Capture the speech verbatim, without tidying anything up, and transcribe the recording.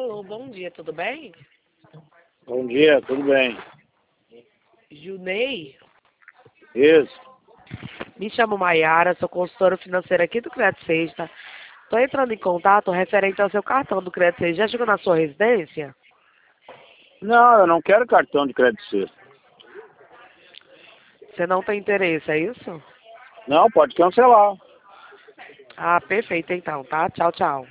Alô, bom dia, tudo bem? Bom dia, tudo bem? Junei? Isso. Me chamo Maiara, sou consultora financeira aqui do Crédito Sexta. Estou entrando em contato referente ao seu cartão do Crédito Sexta. Já chegou na sua residência? Não, eu não quero cartão de crédito sexta. Você não tem interesse, é isso? Não, pode cancelar. Ah, perfeito então, tá? Tchau, tchau.